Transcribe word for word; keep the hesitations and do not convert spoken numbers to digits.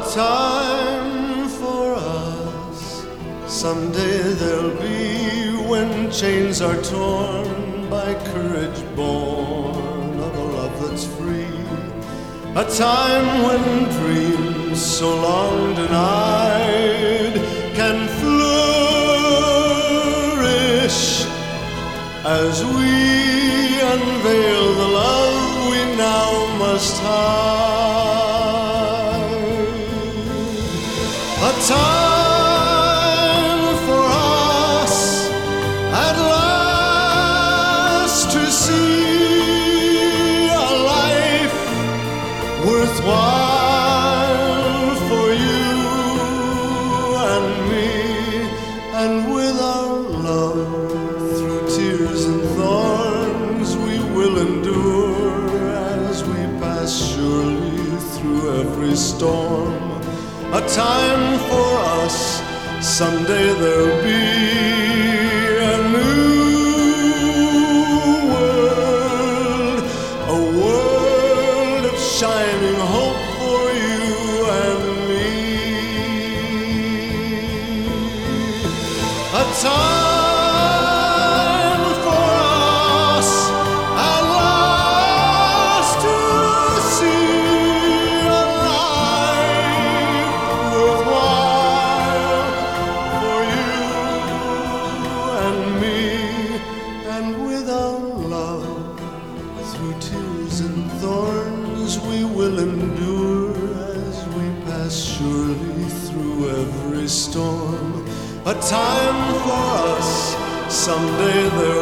time for us. Someday there'll be when chains are torn by courage born of a love that's free. A time when dreams so long denied can flourish as we unveil the love we now must hide. A time for us at last to see a life worthwhile for you and me, and with our love through tears and thorns we will endure as we pass surely through every storm. A time for us, someday there'll be a new world, a world of shining hope for you and me. A time for us at last to see a life worthwhile for you and me, and with our love through tears and thorns we will endure as we pass surely through every storm. A time for us, someday there